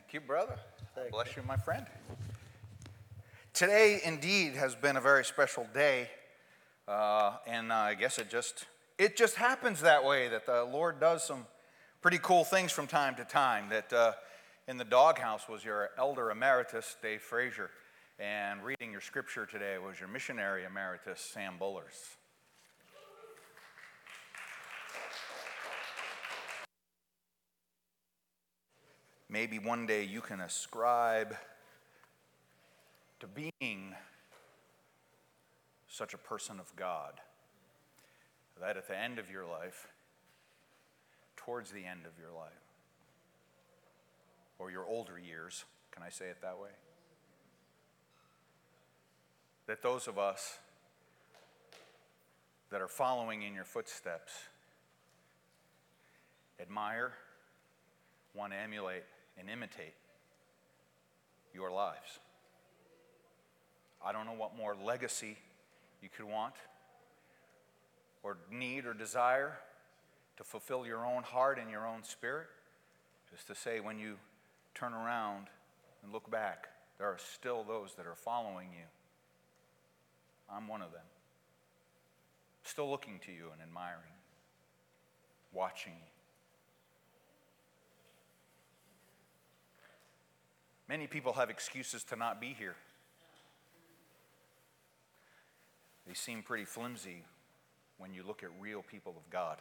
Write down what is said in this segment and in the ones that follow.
Thank you, brother. Bless you, my friend. Today, indeed, has been a very special day, and I guess it just happens that way, that the Lord does some pretty cool things from time to time. That in the doghouse was your elder emeritus, Dave Frazier, and reading your scripture today was your missionary emeritus, Sam Bullers. Maybe one day you can ascribe to being such a person of God that at the end of your life, towards the end of your life, or your older years, can I say it that way? That those of us that are following in your footsteps admire, want to emulate, and imitate your lives. I don't know what more legacy you could want or need or desire to fulfill your own heart and your own spirit. Just to say, when you turn around and look back, there are still those that are following you. I'm one of them. Still looking to you and admiring, watching you. Many people have excuses to not be here. They seem pretty flimsy when you look at real people of God.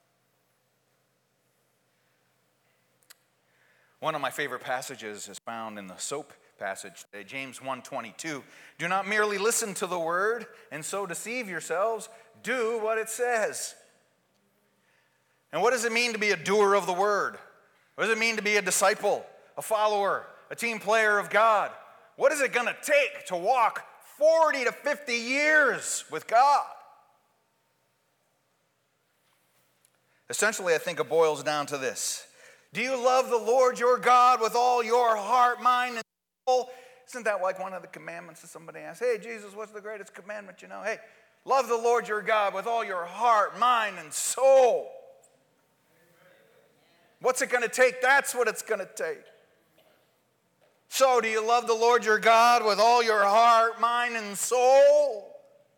One of my favorite passages is found in the SOAP passage today, James 1:22. Do not merely listen to the word and so deceive yourselves. Do what it says. And what does it mean to be a doer of the word? What does it mean to be a disciple, a follower, a team player of God? What is it going to take to walk 40 to 50 years with God? Essentially, I think it boils down to this. Do you love the Lord your God with all your heart, mind, and soul? Isn't that like one of the commandments that somebody asks? Hey, Jesus, what's the greatest commandment you know? Hey, love the Lord your God with all your heart, mind, and soul. What's it going to take? That's what it's going to take. So, do you love the Lord your God with all your heart, mind, and soul?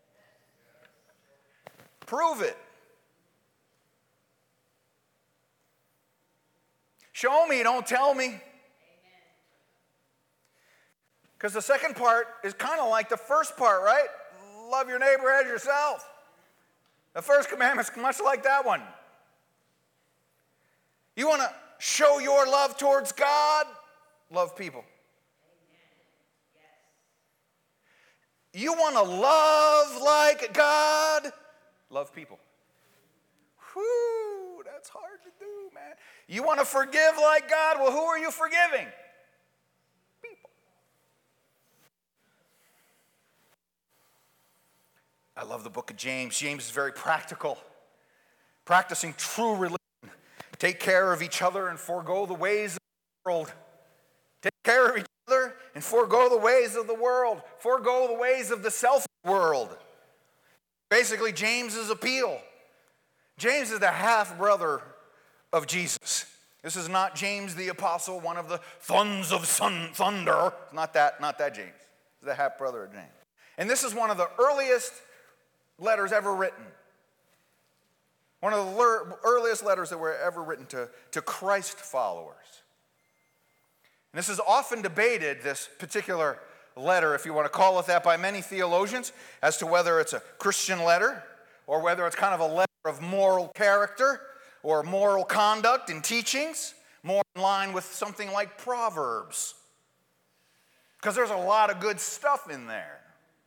Prove it. Show me, don't tell me. Because the second part is kind of like the first part, right? Love your neighbor as yourself. The first commandment is much like that one. You want to show your love towards God? Love people. You want to love like God? Love people. Whew, that's hard to do, man. You want to forgive like God? Well, who are you forgiving? People. I love the book of James. James is very practical. Practicing true religion. Take care of each other and forego the ways of the world. Take care of each other and forego the ways of the world. Forego the ways of the selfish world. Basically, James's appeal. James is the half-brother of Jesus. This is not James the Apostle, one of the sons of thunder. Not that James. It's the half-brother of James. And this is one of the earliest letters ever written. One of the earliest letters that were ever written to Christ followers. And this is often debated, this particular letter, if you want to call it that, by many theologians, as to whether it's a Christian letter or whether it's kind of a letter of moral character or moral conduct and teachings, more in line with something like Proverbs. Because there's a lot of good stuff in there.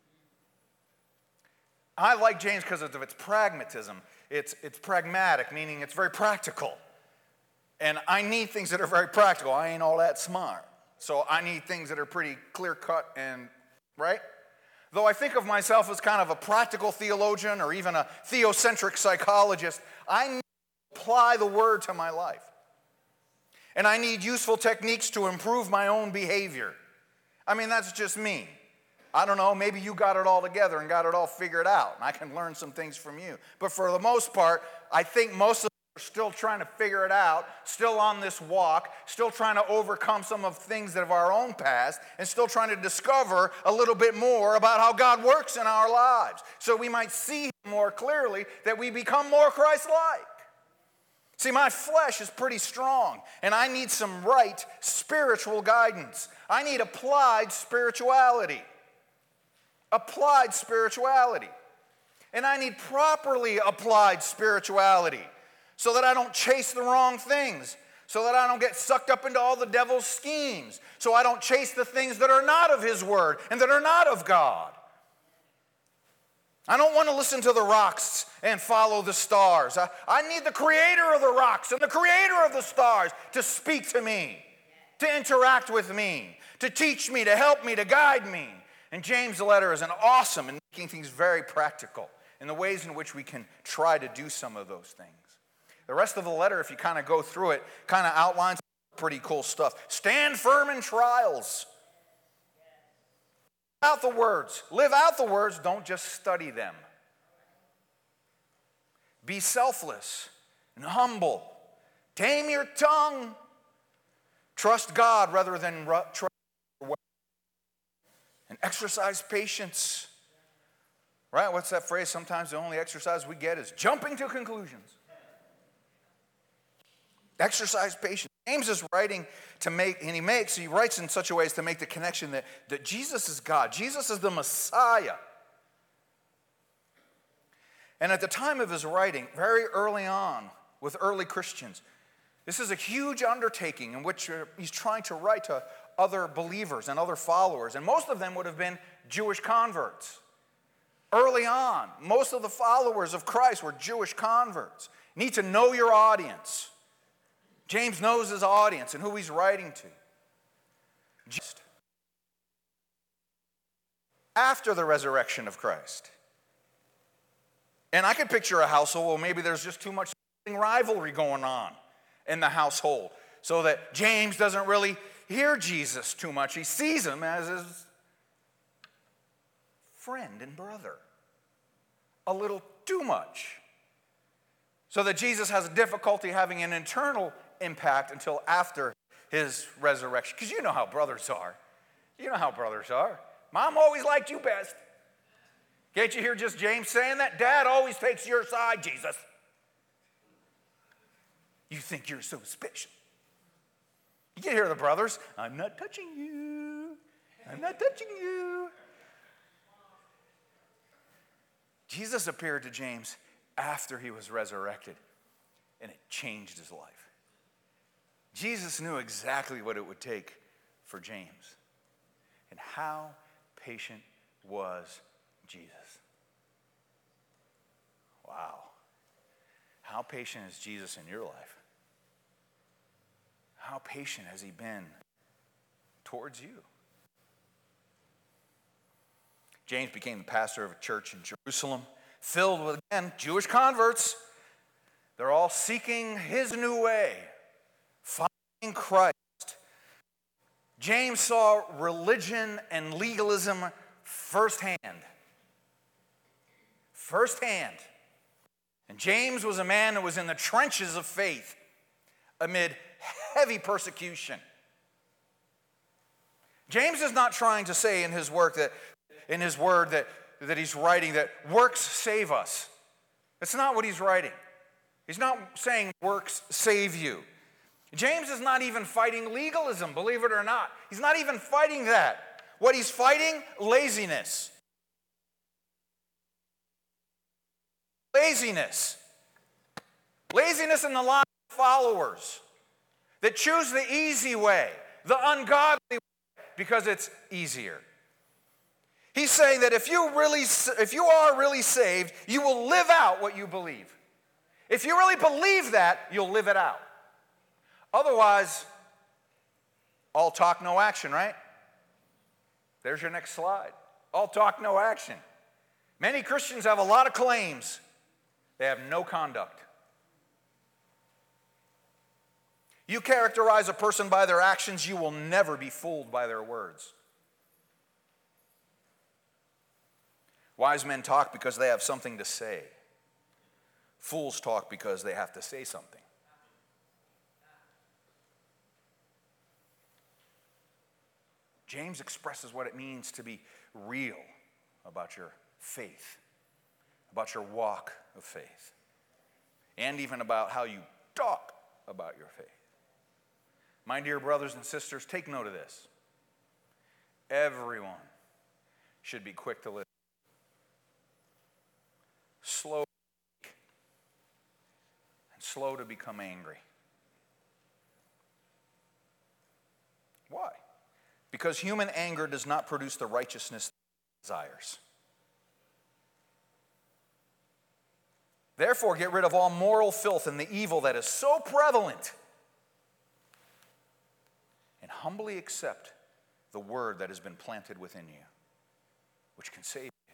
I like James because of its pragmatism. It's pragmatic, meaning it's very practical. And I need things that are very practical. I ain't all that smart. So I need things that are pretty clear-cut and, right? Though I think of myself as kind of a practical theologian or even a theocentric psychologist, I need to apply the word to my life. And I need useful techniques to improve my own behavior. I mean, that's just me. I don't know, maybe you got it all together and got it all figured out, and I can learn some things from you. But for the most part, I think most of still trying to figure it out, still on this walk, still trying to overcome some of things of our own past, and still trying to discover a little bit more about how God works in our lives, so we might see Him more clearly, that we become more Christ-like. See, my flesh is pretty strong, and I need some right spiritual guidance. I need applied spirituality. Applied spirituality. And I need properly applied spirituality, so that I don't chase the wrong things, so that I don't get sucked up into all the devil's schemes, so I don't chase the things that are not of His word and that are not of God. I don't want to listen to the rocks and follow the stars. I need the creator of the rocks and the creator of the stars to speak to me, to interact with me, to teach me, to help me, to guide me. And James' letter is an awesome in making things very practical in the ways in which we can try to do some of those things. The rest of the letter, if you kind of go through it, kind of outlines pretty cool stuff. Stand firm in trials. Live out the words. Live out the words, don't just study them. Be selfless and humble. Tame your tongue. Trust God rather than trust your way. And exercise patience. Right? What's that phrase? Sometimes the only exercise we get is jumping to conclusions. Exercise patience. James is writing to make, and he writes in such a way as to make the connection that Jesus is God. Jesus is the Messiah. And at the time of his writing, very early on with early Christians, this is a huge undertaking in which he's trying to write to other believers and other followers. And most of them would have been Jewish converts. Early on, most of the followers of Christ were Jewish converts. You need to know your audience. James knows his audience and who he's writing to. Just after the resurrection of Christ. And I could picture a household where maybe there's just too much rivalry going on in the household, so that James doesn't really hear Jesus too much. He sees him as his friend and brother a little too much, so that Jesus has a difficulty having an internal impact until after his resurrection. Because you know how brothers are. You know how brothers are. Mom always liked you best. Can't you hear just James saying that? Dad always takes your side, Jesus. You think you're so special. You can hear the brothers. I'm not touching you. I'm not touching you. Jesus appeared to James after he was resurrected, and it changed his life. Jesus knew exactly what it would take for James. And how patient was Jesus? Wow. How patient is Jesus in your life? How patient has he been towards you? James became the pastor of a church in Jerusalem, filled with, again, Jewish converts. They're all seeking his new way, following Christ. James saw religion and legalism firsthand. Firsthand. And James was a man who was in the trenches of faith amid heavy persecution. James is not trying to say in his work in his word that he's writing that works save us. That's not what he's writing. He's not saying works save you. James is not even fighting legalism, believe it or not. He's not even fighting that. What he's fighting, laziness. Laziness. Laziness in the line of followers that choose the easy way, the ungodly way, because it's easier. He's saying that if you are really saved, you will live out what you believe. If you really believe that, you'll live it out. Otherwise, all talk, no action, right? There's your next slide. All talk, no action. Many Christians have a lot of claims. They have no conduct. You characterize a person by their actions, you will never be fooled by their words. Wise men talk because they have something to say. Fools talk because they have to say something. James expresses what it means to be real about your faith, about your walk of faith, and even about how you talk about your faith. My dear brothers and sisters, take note of this. Everyone should be quick to listen, slow to speak, and slow to become angry. Why? Because human anger does not produce the righteousness that it desires. Therefore, get rid of all moral filth and the evil that is so prevalent, and humbly accept the word that has been planted within you, which can save you.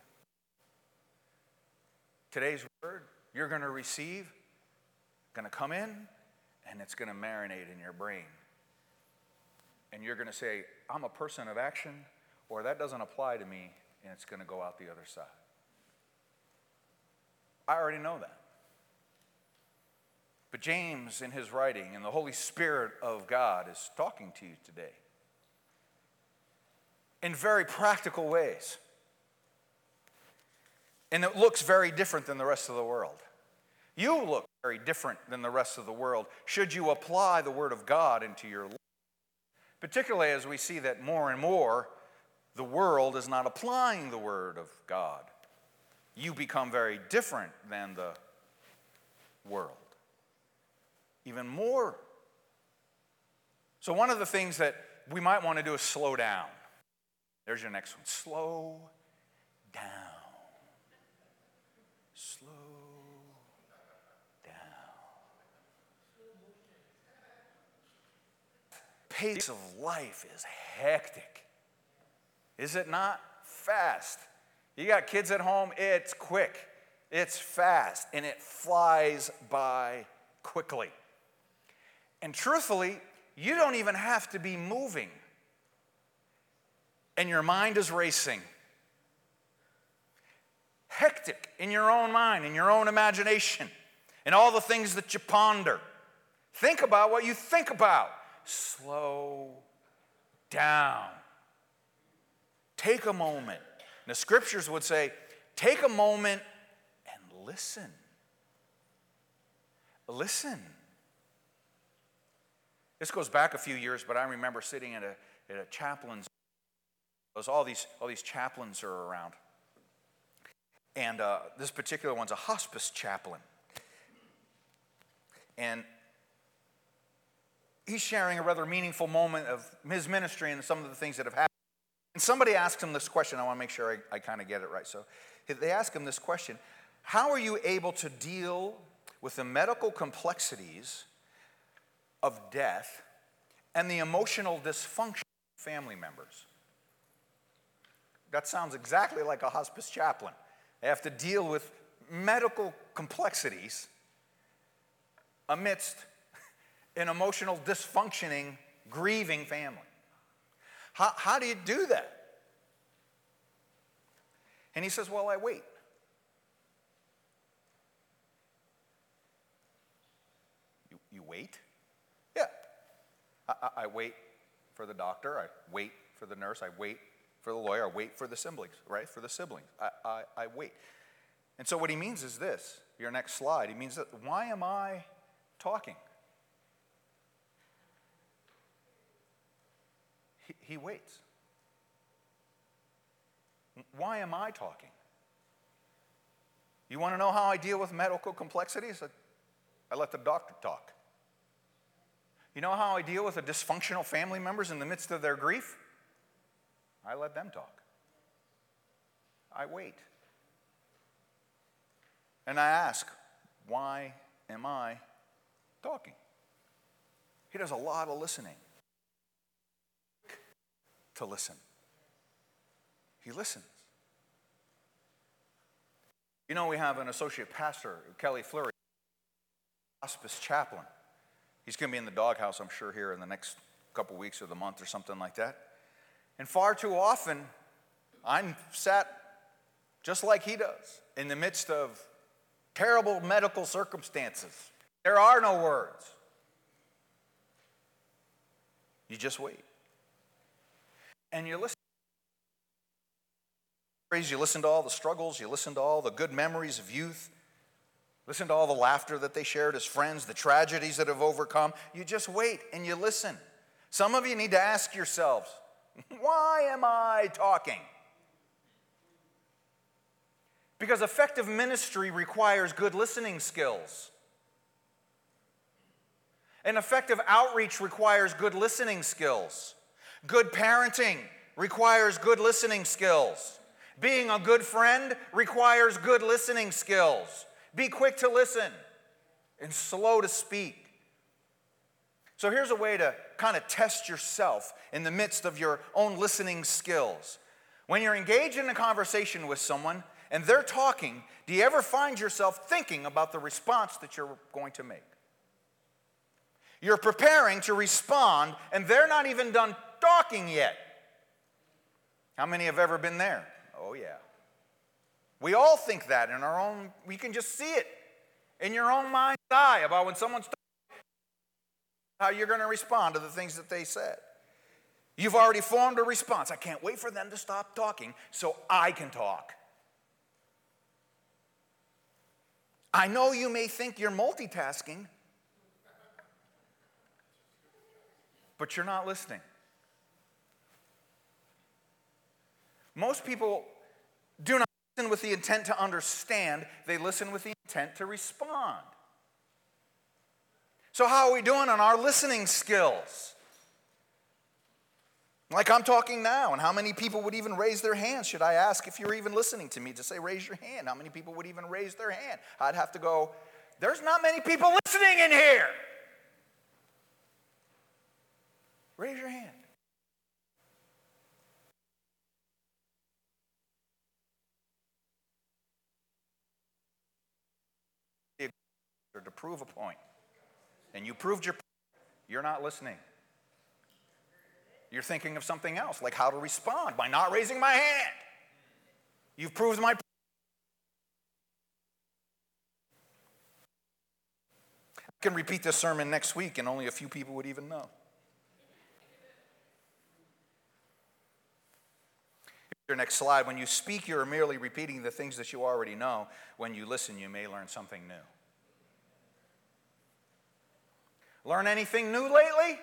Today's word you're going to receive, going to come in, and it's going to marinate in your brain. And you're going to say, I'm a person of action, or that doesn't apply to me, and it's going to go out the other side. I already know that. But James, in his writing, and the Holy Spirit of God is talking to you today in very practical ways. And it looks very different than the rest of the world. You look very different than the rest of the world should you apply the Word of God into your life. Particularly as we see that more and more the world is not applying the Word of God. You become very different than the world. Even more. So one of the things that we might want to do is slow down. There's your next one. Slow down. Slow down. Pace of life is hectic. Is it not? Fast. You got kids at home, it's quick. It's fast, and it flies by quickly. And truthfully, you don't even have to be moving. And your mind is racing. Hectic in your own mind, in your own imagination, and all the things that you ponder. Think about what you think about. Slow down. Take a moment. The scriptures would say, take a moment and listen. Listen. This goes back a few years, but I remember sitting at a chaplain's. All these chaplains are around. And this particular one's a hospice chaplain. And he's sharing a rather meaningful moment of his ministry and some of the things that have happened. And somebody asked him this question. I want to make sure I kind of get it right. So they ask him this question. How are you able to deal with the medical complexities of death and the emotional dysfunction of family members? That sounds exactly like a hospice chaplain. They have to deal with medical complexities amidst an emotional dysfunctioning, grieving family. How do you do that? And he says, well, I wait. You wait? Yeah. I wait for the doctor. I wait for the nurse. I wait for the lawyer. I wait for the siblings, right? For the siblings. I wait. And so what he means is this. Your next slide. He means that, why am I talking? He waits. Why am I talking? You want to know how I deal with medical complexities? I let the doctor talk. You know how I deal with the dysfunctional family members in the midst of their grief? I let them talk. I wait. And I ask, why am I talking? He does a lot of listening. To listen. He listens. You know, we have an associate pastor, Kelly Fleury, hospice chaplain. He's going to be in the doghouse, I'm sure, here in the next couple weeks or the month or something like that. And far too often, I'm sat just like he does, in the midst of terrible medical circumstances. There are no words. You just wait. And you listen. You listen to all the struggles. You listen to all the good memories of youth. Listen to all the laughter that they shared as friends, the tragedies that have overcome. You just wait and you listen. Some of you need to ask yourselves, why am I talking? Because effective ministry requires good listening skills. And effective outreach requires good listening skills. Good parenting requires good listening skills. Being a good friend requires good listening skills. Be quick to listen and slow to speak. So here's a way to kind of test yourself in the midst of your own listening skills. When you're engaged in a conversation with someone and they're talking, do you ever find yourself thinking about the response that you're going to make? You're preparing to respond and they're not even done talking yet. How many have ever been there? Oh yeah. We all think that in our own, we can just see it in your own mind's eye about when someone's talking, how you're going to respond to the things that they said. You've already formed a response. I can't wait for them to stop talking so I can talk. I know you may think you're multitasking, but you're not listening. Most people do not listen with the intent to understand. They listen with the intent to respond. So how are we doing on our listening skills? Like I'm talking now, and how many people would even raise their hands? Should I ask if you're even listening to me to say raise your hand? How many people would even raise their hand? I'd have to go, there's not many people listening in here. Raise your hand. To prove a point. And you proved your point. You're not listening. You're thinking of something else, like how to respond by not raising my hand. You've proved my point. I can repeat this sermon next week and only a few people would even know. Your next slide. When you speak, you're merely repeating the things that you already know. When you listen, you may learn something new. Learn anything new lately?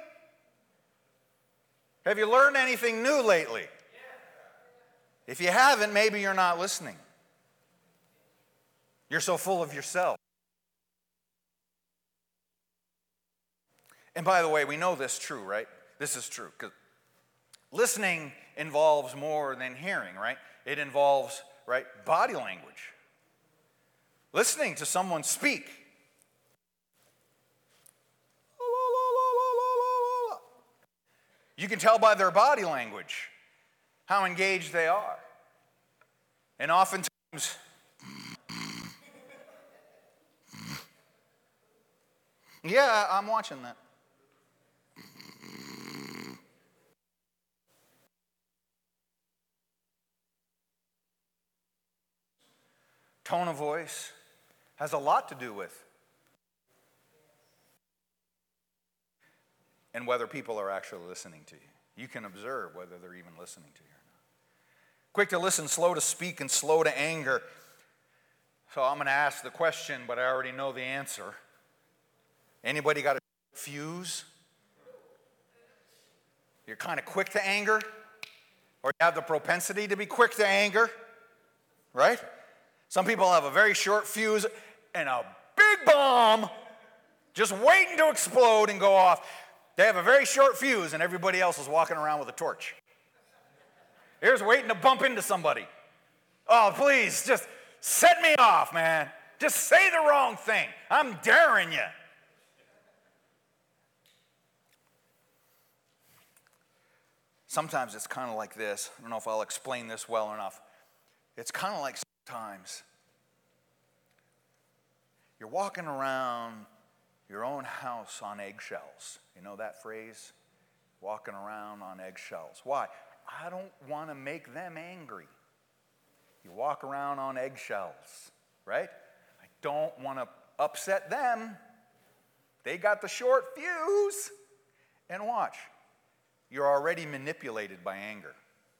Have you learned anything new lately? If you haven't, maybe you're not listening. You're so full of yourself. And by the way, we know this is true, right? This is true. Because listening involves more than hearing, right? It involves, right, body language. Listening to someone speak. You can tell by their body language how engaged they are. And oftentimes, yeah, I'm watching that. Tone of voice has a lot to do with and whether people are actually listening to you. You can observe whether they're even listening to you or not. Quick to listen, slow to speak, and slow to anger. So I'm going to ask the question, but I already know the answer. Anybody got a fuse? You're kind of quick to anger? Or you have the propensity to be quick to anger? Right? Some people have a very short fuse and a big bomb just waiting to explode and go off. They have a very short fuse and everybody else is walking around with a torch. They're just waiting to bump into somebody. Oh, please, just set me off, man. Just say the wrong thing. I'm daring you. Sometimes it's kind of like this. I don't know if I'll explain this well enough. It's kind of like sometimes you're walking around your own house on eggshells. You know that phrase? Walking around on eggshells. Why? I don't want to make them angry. You walk around on eggshells, right? I don't want to upset them. They got the short fuse. And watch, you're already manipulated by anger.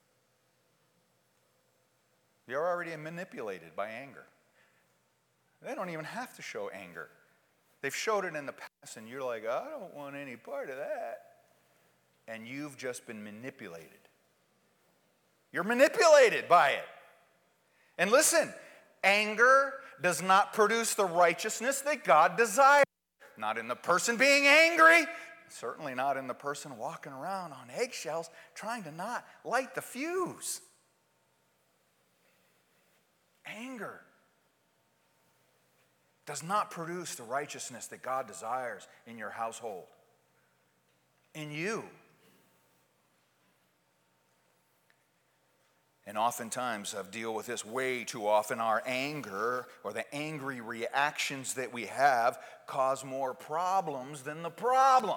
You're already manipulated by anger. They don't even have to show anger. They've showed it in the past, and you're like, I don't want any part of that. And you've just been manipulated. You're manipulated by it. And listen, anger does not produce the righteousness that God desires. Not in the person being angry, certainly not in the person walking around on eggshells trying to not light the fuse. Anger does not produce the righteousness that God desires in your household, in you. And oftentimes, I've dealt with this way too often, our anger or the angry reactions that we have cause more problems than the problem.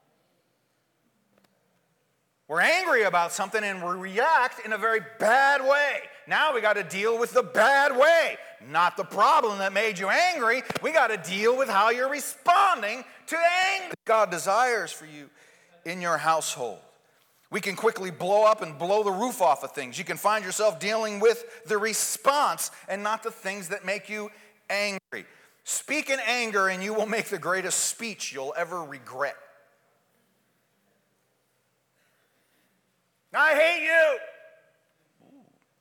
We're angry about something and we react in a very bad way. Now we got to deal with the bad way, not the problem that made you angry. We got to deal with how you're responding to anger God desires for you in your household. We can quickly blow up and blow the roof off of things. You can find yourself dealing with the response and not the things that make you angry. Speak in anger and you will make the greatest speech you'll ever regret. I hate you.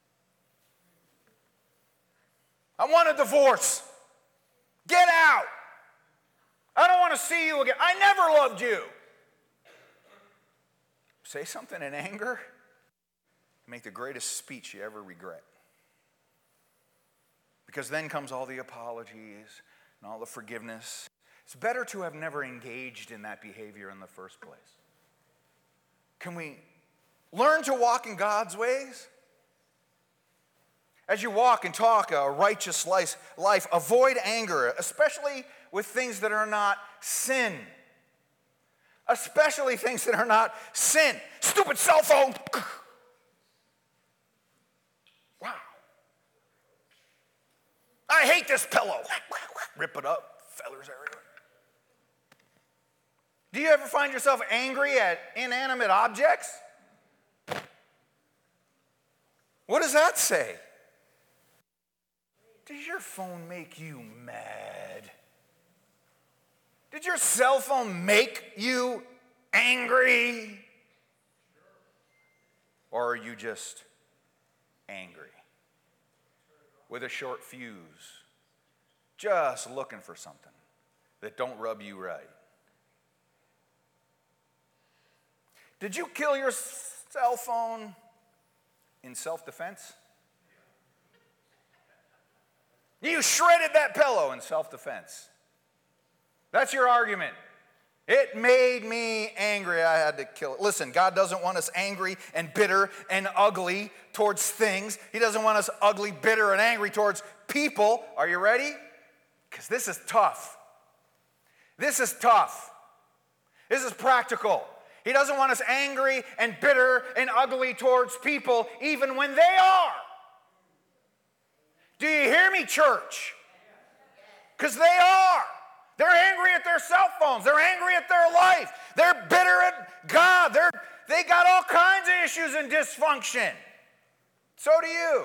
I want a divorce. Get out. I don't want to see you again. I never loved you. Say something in anger, make the greatest speech you ever regret. Because then comes all the apologies and all the forgiveness. It's better to have never engaged in that behavior in the first place. Can we learn to walk in God's ways? As you walk and talk a righteous life, avoid anger, especially with things that are not sin. Especially things that are not sin. Stupid cell phone. Wow. I hate this pillow. Rip it up. Feathers everywhere. Do you ever find yourself angry at inanimate objects? What does that say? Does your phone make you mad? Did your cell phone make you angry? Or are you just angry with a short fuse, just looking for something that don't rub you right? Did you kill your cell phone in self-defense? You shredded that pillow in self-defense. That's your argument. It made me angry. I had to kill it. Listen, God doesn't want us angry and bitter and ugly towards things. He doesn't want us ugly, bitter, and angry towards people. Are you ready? Because this is tough. This is tough. This is practical. He doesn't want us angry and bitter and ugly towards people, even when they are. Do you hear me, church? Because they are. They're angry at their cell phones. They're angry at their life. They're bitter at God. They got all kinds of issues and dysfunction. So do you.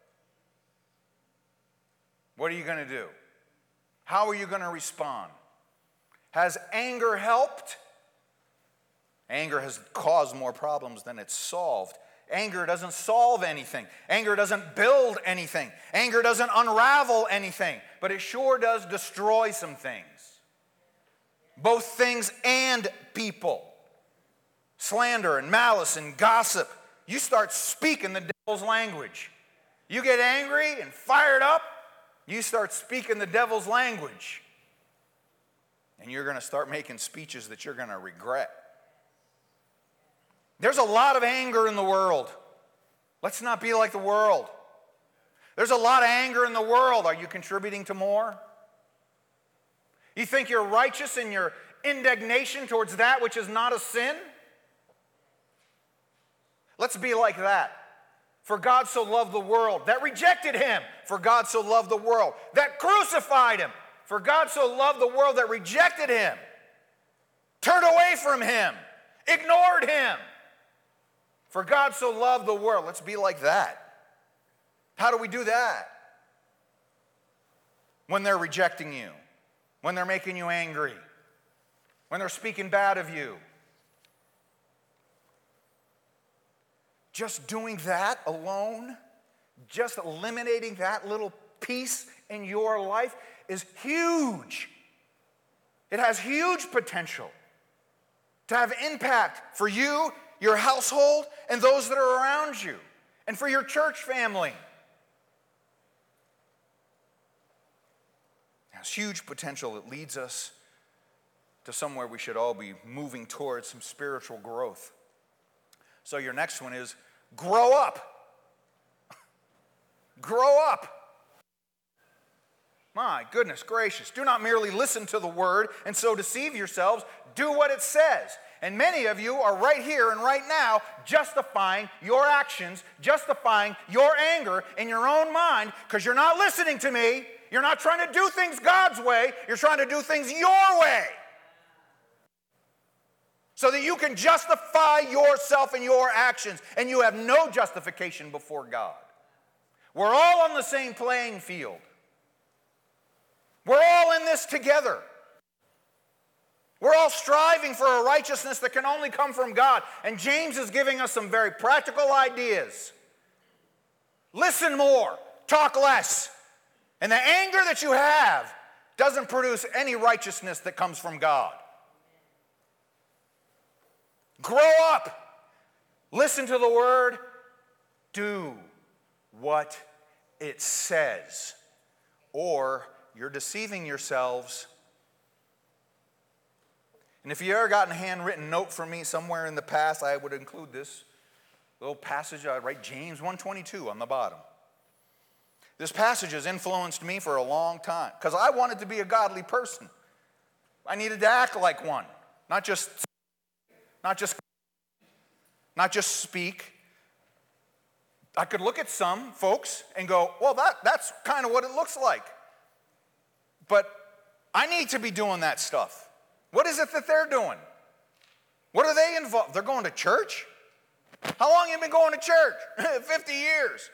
What are you going to do? How are you going to respond? Has anger helped? Anger has caused more problems than it's solved. Anger doesn't solve anything. Anger doesn't build anything. Anger doesn't unravel anything. But it sure does destroy some things. Both things and people. Slander and malice and gossip. You start speaking the devil's language. You get angry and fired up, you start speaking the devil's language. And you're going to start making speeches that you're going to regret. There's a lot of anger in the world. Let's not be like the world. There's a lot of anger in the world. Are you contributing to more? You think you're righteous in your indignation towards that which is not a sin? Let's be like that For God so loved the world that rejected him. For God so loved the world that crucified him. For God so loved the world that rejected him, turned away from him, ignored him. For God so loved the world. Let's be like that. How do we do that? When they're rejecting you, when they're making you angry, when they're speaking bad of you. Just doing that alone, just eliminating that little piece in your life is huge. It has huge potential to have impact for you, your household, and those that are around you, and for your church family. It has huge potential that leads us to somewhere we should all be moving towards, some spiritual growth. So your next one is grow up. Grow up. My goodness gracious. Do not merely listen to the word and so deceive yourselves. Do what it says. And many of you are right here and right now justifying your actions, justifying your anger in your own mind because you're not listening to me. You're not trying to do things God's way. You're trying to do things your way. So that you can justify yourself and your actions, and you have no justification before God. We're all on the same playing field. We're all in this together. We're all striving for a righteousness that can only come from God. And James is giving us some very practical ideas. Listen more, talk less. And the anger that you have doesn't produce any righteousness that comes from God. Grow up. Listen to the word. Do what it says. Or you're deceiving yourselves. And if you ever gotten a handwritten note from me somewhere in the past, I would include this little passage. I write James 1:22 on the bottom. This passage has influenced me for a long time because I wanted to be a godly person. I needed to act like one, not just speak. I could look at some folks and go, well, that's kind of what it looks like. But I need to be doing that stuff. What is it that they're doing? What are they involved? They're going to church? How long have you been going to church? 50 years.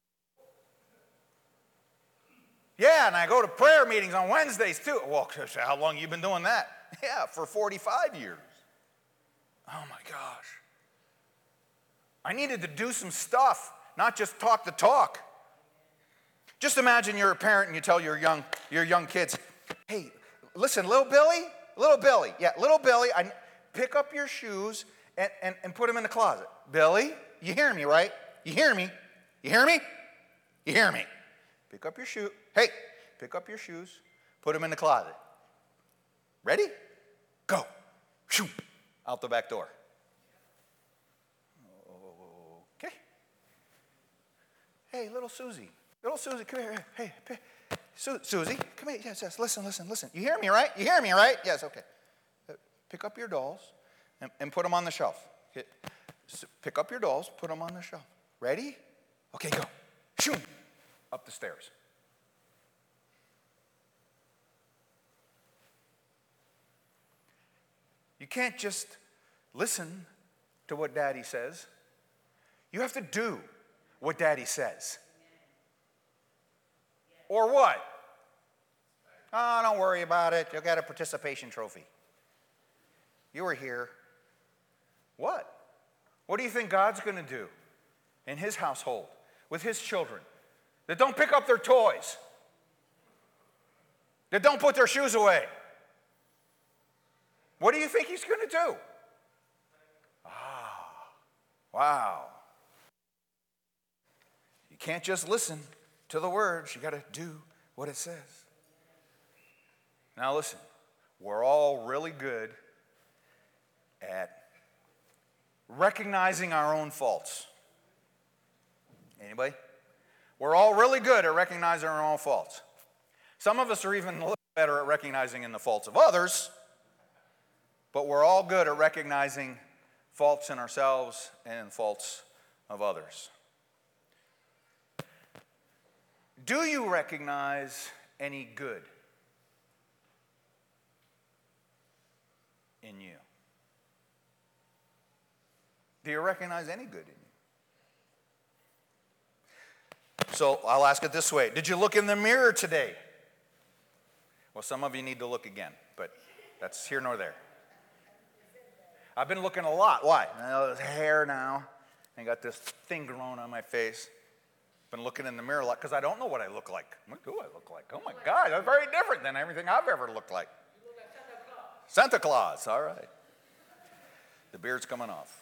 Yeah, and I go to prayer meetings on Wednesdays too. Well, how long have you been doing that? Yeah, for 45 years. Oh my gosh. I needed to do some stuff, not just talk the talk. Just imagine you're a parent and you tell your young kids, hey, listen, little Billy, pick up your shoes and put them in the closet. Billy, you hear me, right? You hear me? You hear me? You hear me? Pick up your shoe. Hey, pick up your shoes, put them in the closet. Ready? Go. Shoo, out the back door. Okay. Hey, little Susie, come here. Hey, Susie, come here. Yes, listen. You hear me, right? Yes, okay. Pick up your dolls and put them on the shelf. Okay. Pick up your dolls, put them on the shelf. Ready? Okay, go. Shoo, up the stairs. You can't just listen to what Daddy says. You have to do what Daddy says. Or what? Oh, don't worry about it. You'll get a participation trophy. You were here. What? What do you think God's going to do in his household with his children that don't pick up their toys, that don't put their shoes away? What do you think he's going to do? Wow. You can't just listen to the words. You got to do what it says. Now listen, we're all really good at recognizing our own faults. Anybody? We're all really good at recognizing our own faults. Some of us are even a little better at recognizing in the faults of others. But we're all good at recognizing faults in ourselves and in faults of others. Do you recognize any good in you? Do you recognize any good in you? So I'll ask it this way. Did you look in the mirror today? Well, some of you need to look again, but that's here nor there. I've been looking a lot. Why? There's hair now. I got this thing growing on my face. Been looking in the mirror a lot because I don't know what I look like. What do I look like? Oh my God, that's very different than everything I've ever looked like. You look like Santa Claus. Santa Claus, all right. The beard's coming off.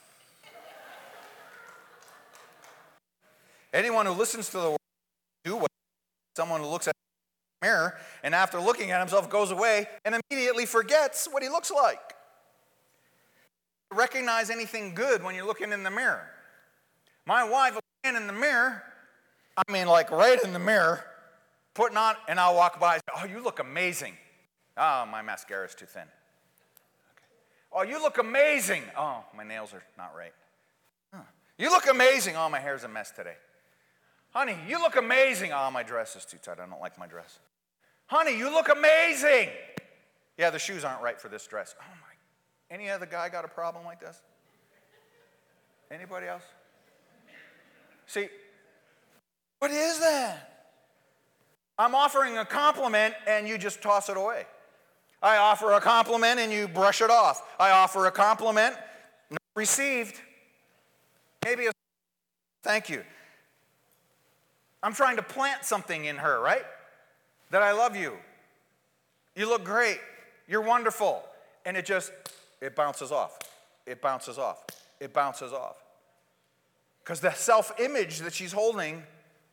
Anyone who listens to the word do what someone who looks at the mirror and after looking at himself goes away and immediately forgets what he looks like. Recognize anything good when you're looking in the mirror. My wife will stand in the mirror, I mean like right in the mirror, putting on, and I'll walk by and say, oh, you look amazing. Oh, my mascara's too thin. Okay. Oh, you look amazing. Oh, my nails are not right. You look amazing. Oh, my hair's a mess today. Honey, you look amazing. Oh, my dress is too tight. I don't like my dress. Honey, you look amazing. Yeah, the shoes aren't right for this dress. Oh, my. Any other guy got a problem like this? Anybody else? See, what is that? I'm offering a compliment and you just toss it away. I offer a compliment and you brush it off. I offer a compliment, not received. Maybe a thank you. I'm trying to plant something in her, right? That I love you. You look great. You're wonderful. And it bounces off. It bounces off. It bounces off. Because the self-image that she's holding,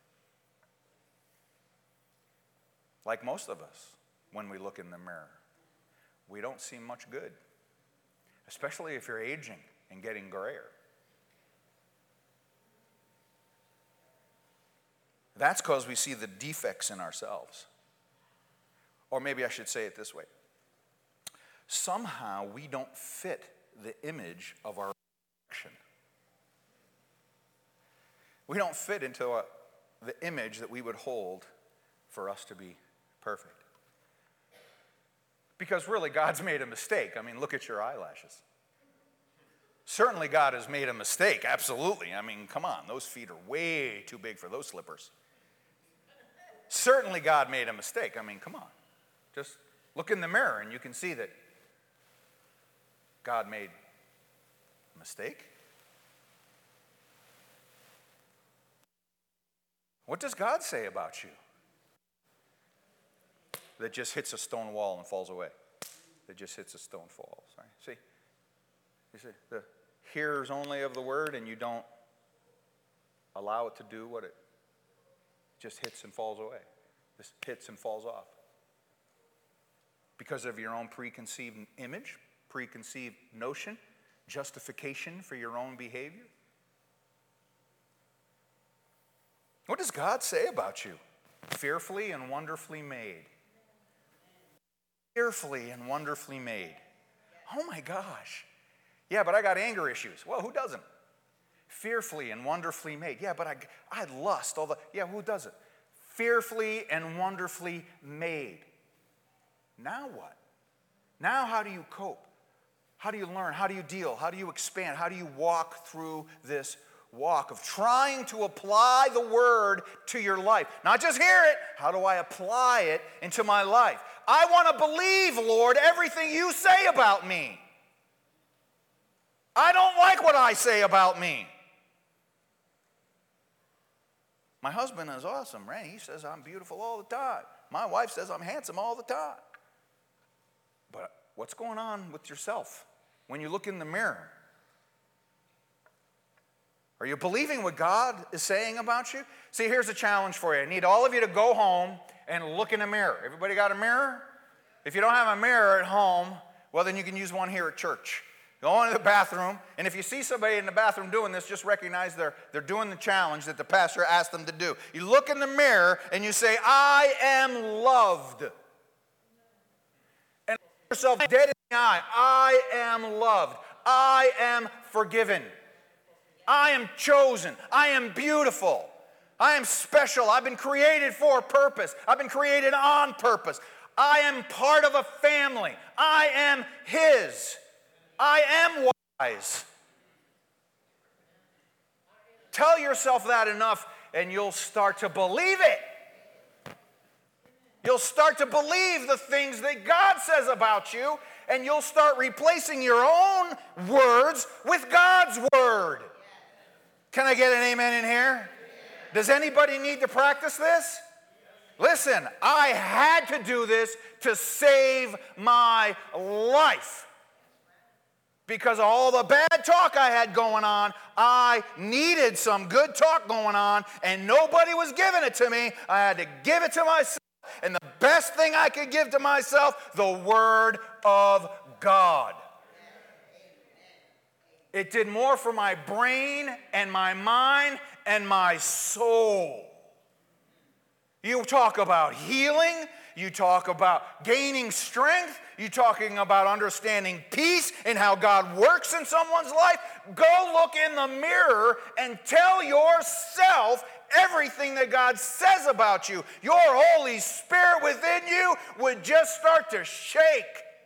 like most of us, when we look in the mirror, we don't see much good. Especially if you're aging and getting grayer. That's because we see the defects in ourselves. Or maybe I should say it this way. Somehow we don't fit the image of our reflection. We don't fit into the image that we would hold for us to be perfect. Because really, God's made a mistake. I mean, look at your eyelashes. Certainly God has made a mistake, absolutely. I mean, come on, those feet are way too big for those slippers. Certainly God made a mistake. I mean, come on. Just look in the mirror and you can see that God made a mistake. What does God say about you? That just hits a stone wall and falls away. That just hits a stone wall. Sorry. See? You see, the hearers only of the word and you don't allow it to do what it just hits and falls away. Just hits and falls off. Because of your own preconceived image, preconceived notion, justification for your own behavior. What does God say about you? Fearfully and wonderfully made. Fearfully and wonderfully made. Oh my gosh. Yeah, but I got anger issues. Well, who doesn't? Fearfully and wonderfully made. Yeah, but I lust. Yeah, who doesn't? Fearfully and wonderfully made. Now what? Now how do you cope? How do you learn? How do you deal? How do you expand? How do you walk through this walk of trying to apply the word to your life? Not just hear it. How do I apply it into my life? I want to believe, Lord, everything you say about me. I don't like what I say about me. My husband is awesome, right? He says I'm beautiful all the time. My wife says I'm handsome all the time. But what's going on with yourself when you look in the mirror? Are you believing what God is saying about you? See, here's a challenge for you. I need all of you to go home and look in a mirror. Everybody got a mirror? If you don't have a mirror at home, well, then you can use one here at church. Go into the bathroom, and if you see somebody in the bathroom doing this, just recognize they're doing the challenge that the pastor asked them to do. You look in the mirror, and you say, I am loved. And look yourself dead in the eye. I am loved. I am forgiven. I am chosen. I am beautiful. I am special. I've been created for a purpose. I've been created on purpose. I am part of a family. I am His. I am wise. Tell yourself that enough and you'll start to believe it. You'll start to believe the things that God says about you, and you'll start replacing your own words with God's word. Can I get an amen in here? Does anybody need to practice this? Listen, I had to do this to save my life. Because of all the bad talk I had going on, I needed some good talk going on, and nobody was giving it to me. I had to give it to myself, and the best thing I could give to myself, the Word of God. It did more for my brain and my mind and my soul. You talk about healing. You talk about gaining strength. You're talking about understanding peace and how God works in someone's life. Go look in the mirror and tell yourself everything that God says about you. Your Holy Spirit within you would just start to shake,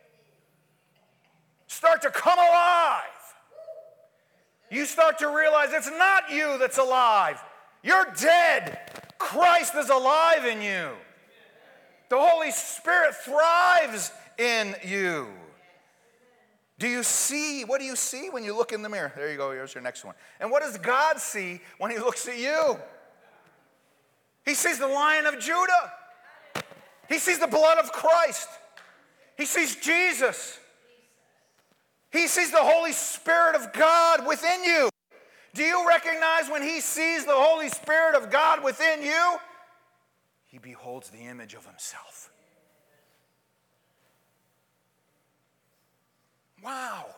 start to come alive. You start to realize it's not you that's alive. You're dead. Christ is alive in you. The Holy Spirit thrives in you. Do you see? What do you see when you look in the mirror? There you go. Here's your next one. And what does God see when He looks at you? He sees the Lion of Judah. He sees the blood of Christ. He sees Jesus. He sees the Holy Spirit of God within you. Do you recognize when He sees the Holy Spirit of God within you? He beholds the image of Himself. Wow.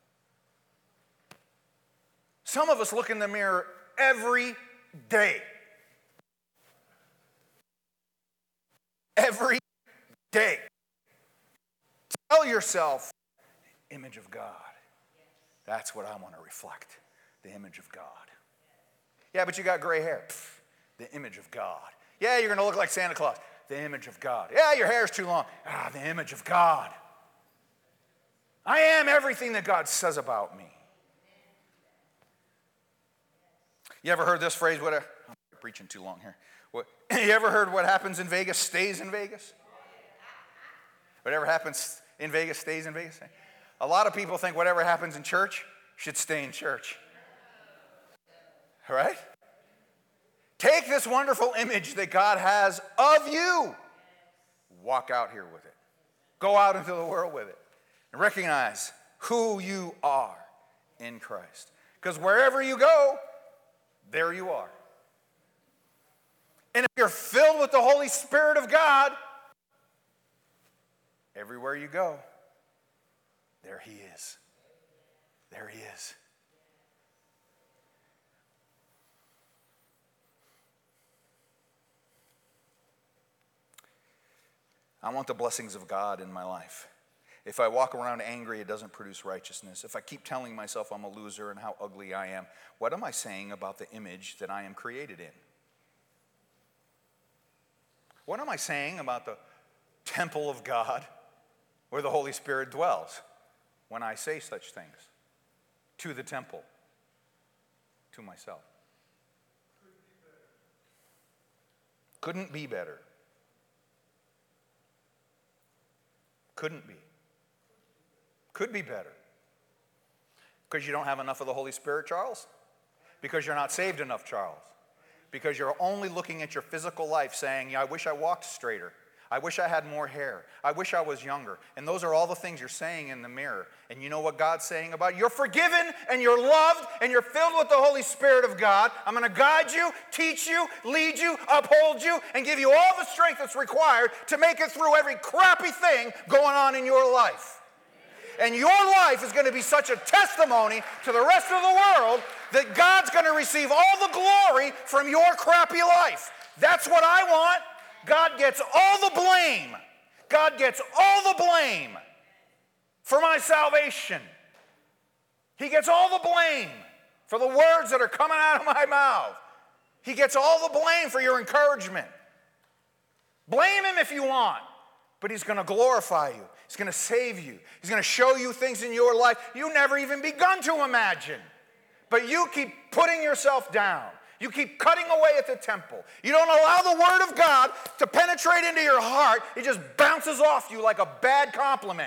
Some of us look in the mirror every day. Every day. Tell yourself, image of God. That's what I want to reflect, the image of God. Yeah, but you got gray hair. Pff, the image of God. Yeah, you're going to look like Santa Claus. The image of God. Yeah, your hair's too long. The image of God. I am everything that God says about me. You ever heard this phrase? I'm preaching too long here. You ever heard what happens in Vegas stays in Vegas? Whatever happens in Vegas stays in Vegas? A lot of people think whatever happens in church should stay in church. All right? Take this wonderful image that God has of you. Walk out here with it. Go out into the world with it. And recognize who you are in Christ. Because wherever you go, there you are. And if you're filled with the Holy Spirit of God, everywhere you go, there He is. There He is. I want the blessings of God in my life. If I walk around angry, it doesn't produce righteousness. If I keep telling myself I'm a loser and how ugly I am, what am I saying about the image that I am created in? What am I saying about the temple of God where the Holy Spirit dwells when I say such things to the temple, to myself? Couldn't be better. Couldn't be. Could be better. Because you don't have enough of the Holy Spirit, Charles? Because you're not saved enough, Charles? Because you're only looking at your physical life saying, yeah, I wish I walked straighter. I wish I had more hair. I wish I was younger. And those are all the things you're saying in the mirror. And you know what God's saying about it? You're forgiven and you're loved and you're filled with the Holy Spirit of God. I'm going to guide you, teach you, lead you, uphold you, and give you all the strength that's required to make it through every crappy thing going on in your life. And your life is going to be such a testimony to the rest of the world that God's going to receive all the glory from your crappy life. That's what I want. God gets all the blame. God gets all the blame for my salvation. He gets all the blame for the words that are coming out of my mouth. He gets all the blame for your encouragement. Blame him if you want, but he's going to glorify you. He's going to save you. He's going to show you things in your life you never even begun to imagine. But you keep putting yourself down. You keep cutting away at the temple. You don't allow the Word of God to penetrate into your heart. It just bounces off you like a bad compliment.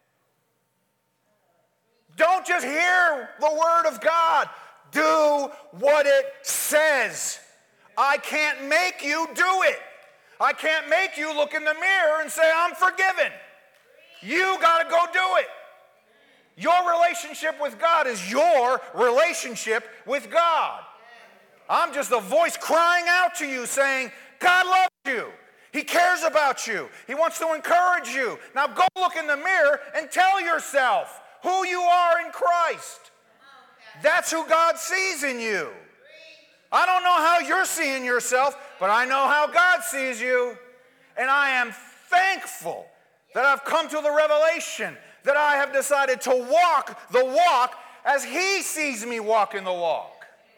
Don't just hear the Word of God. Do what it says. I can't make you do it. I can't make you look in the mirror and say, I'm forgiven. You got to go do it. Your relationship with God is your relationship with God. I'm just a voice crying out to you saying, God loves you. He cares about you. He wants to encourage you. Now go look in the mirror and tell yourself who you are in Christ. That's who God sees in you. I don't know how you're seeing yourself, but I know how God sees you. And I am thankful that I've come to the revelation that I have decided to walk the walk as He sees me walking the walk.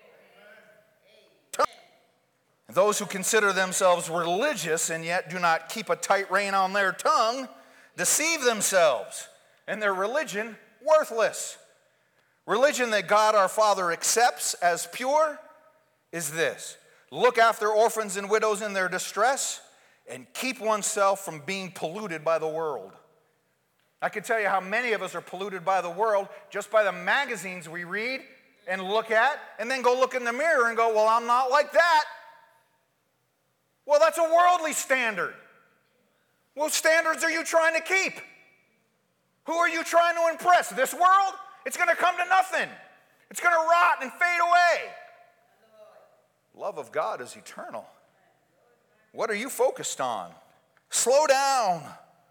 Those who consider themselves religious and yet do not keep a tight rein on their tongue deceive themselves, and their religion worthless. Religion that God our Father accepts as pure is this: look after orphans and widows in their distress and keep oneself from being polluted by the world. I can tell you how many of us are polluted by the world just by the magazines we read and look at, and then go look in the mirror and go, well, I'm not like that. Well, that's a worldly standard. What standards are you trying to keep? Who are you trying to impress? This world? It's going to come to nothing. It's going to rot and fade away. Love of God is eternal. What are you focused on? Slow down.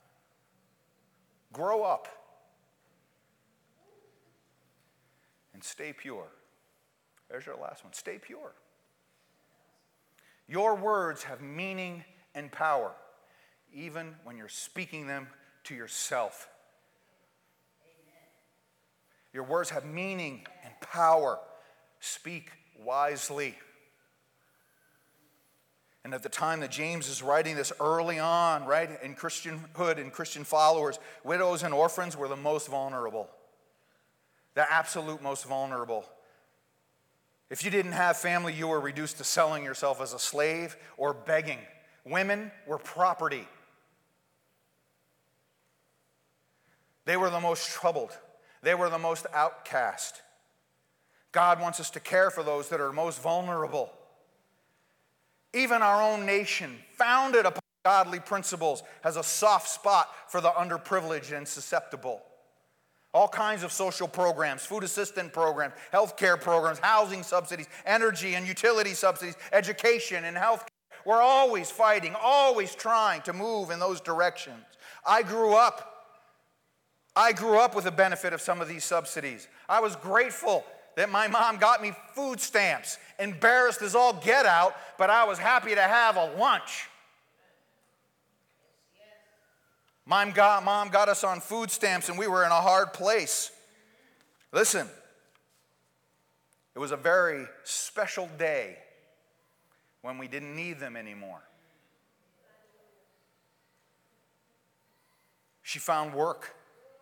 Grow up. And stay pure. There's your last one. Stay pure. Your words have meaning and power, even when you're speaking them to yourself. Your words have meaning and power. Speak wisely. And at the time that James is writing this, early on, right, in Christianhood and Christian followers, widows and orphans were the most vulnerable. The absolute most vulnerable. If you didn't have family, you were reduced to selling yourself as a slave or begging. Women were property. They were the most troubled. They were the most outcast. God wants us to care for those that are most vulnerable. Even our own nation, founded upon godly principles, has a soft spot for the underprivileged and susceptible. All kinds of social programs, food assistance programs, health care programs, housing subsidies, energy and utility subsidies, education and health care. We're always fighting, always trying to move in those directions. I grew up with the benefit of some of these subsidies. I was grateful that my mom got me food stamps, embarrassed as all get out, but I was happy to have a lunch. Mom got us on food stamps, and we were in a hard place. Listen, it was a very special day when we didn't need them anymore. She found work.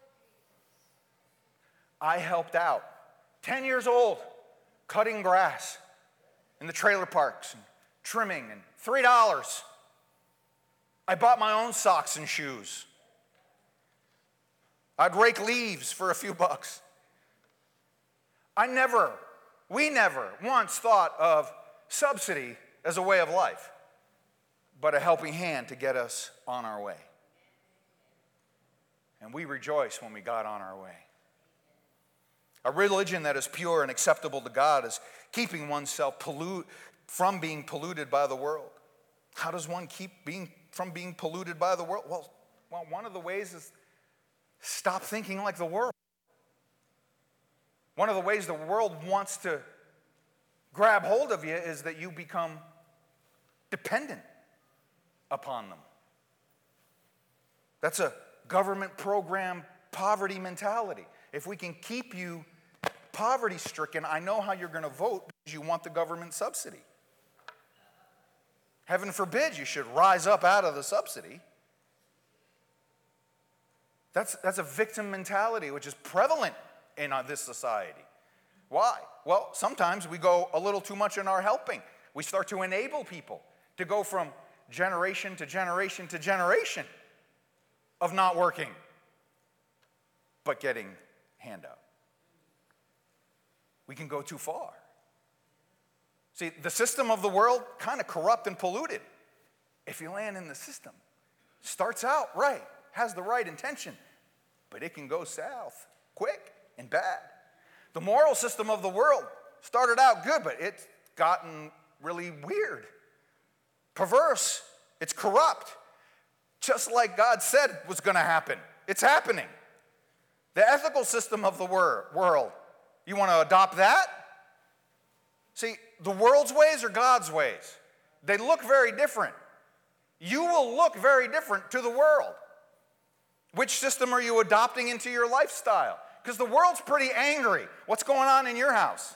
I helped out. 10 years old, cutting grass in the trailer parks and trimming, and $3. I bought my own socks and shoes. I'd rake leaves for a few bucks. We never once thought of subsidy as a way of life, but a helping hand to get us on our way. And we rejoice when we got on our way. A religion that is pure and acceptable to God is keeping oneself from being polluted by the world. How does one keep from being polluted by the world? Well, one of the ways is stop thinking like the world. One of the ways the world wants to grab hold of you is that you become dependent upon them. That's a government program poverty mentality. If we can keep you poverty-stricken, I know how you're going to vote because you want the government subsidy. Heaven forbid you should rise up out of the subsidy. That's a victim mentality which is prevalent in this society. Why? Well, sometimes we go a little too much in our helping. We start to enable people to go from generation to generation to generation of not working, but getting handout. We can go too far. See, the system of the world, kind of corrupt and polluted. If you land in the system, starts out right, has the right intention, but it can go south quick and bad. The moral system of the world started out good, but it's gotten really weird, perverse, it's corrupt. Just like God said was going to happen. It's happening. The ethical system of the world, you want to adopt that? See, the world's ways are God's ways. They look very different. You will look very different to the world. Which system are you adopting into your lifestyle? Because the world's pretty angry. What's going on in your house?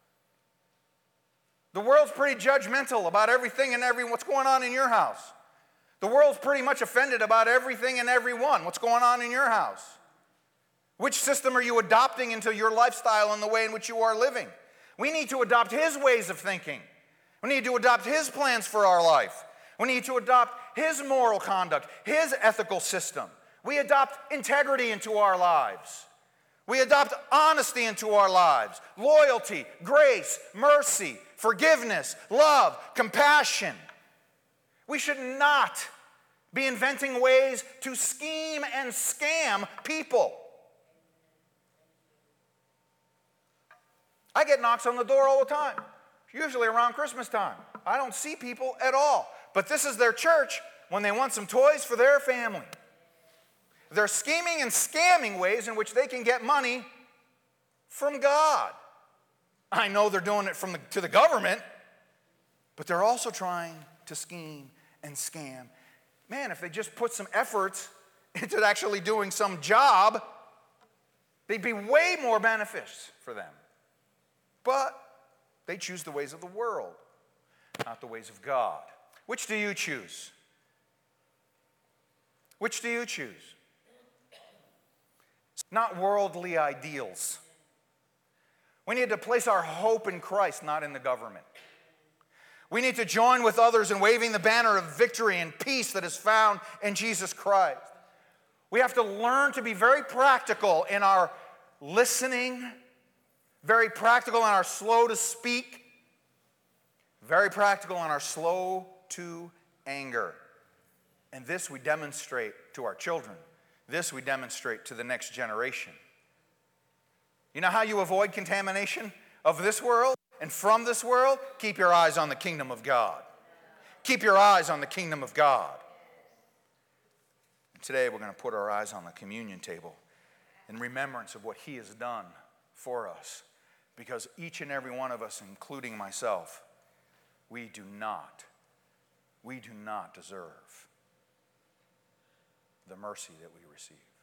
The world's pretty judgmental about everything and what's going on in your house. The world's pretty much offended about everything and everyone. What's going on in your house? Which system are you adopting into your lifestyle and the way in which you are living? We need to adopt His ways of thinking. We need to adopt His plans for our life. We need to adopt His moral conduct, His ethical system. We adopt integrity into our lives. We adopt honesty into our lives, loyalty, grace, mercy, forgiveness, love, compassion. We should not be inventing ways to scheme and scam people. I get knocks on the door all the time, usually around Christmas time. I don't see people at all. But this is their church when they want some toys for their family. They're scheming and scamming ways in which they can get money from God. I know they're doing it to the government, but they're also trying to scheme and scam. Man, if they just put some efforts into actually doing some job, they'd be way more beneficial for them. But they choose the ways of the world, not the ways of God. Which do you choose? Which do you choose? Not worldly ideals. We need to place our hope in Christ, not in the government. We need to join with others in waving the banner of victory and peace that is found in Jesus Christ. We have to learn to be very practical in our listening, very practical in our slow to speak, very practical in our slow to anger. And this we demonstrate to our children. This we demonstrate to the next generation. You know how you avoid contamination of this world and from this world? Keep your eyes on the kingdom of God. Keep your eyes on the kingdom of God. And today we're going to put our eyes on the communion table in remembrance of what He has done for us. Because each and every one of us, including myself, we do not deserve the mercy that we receive.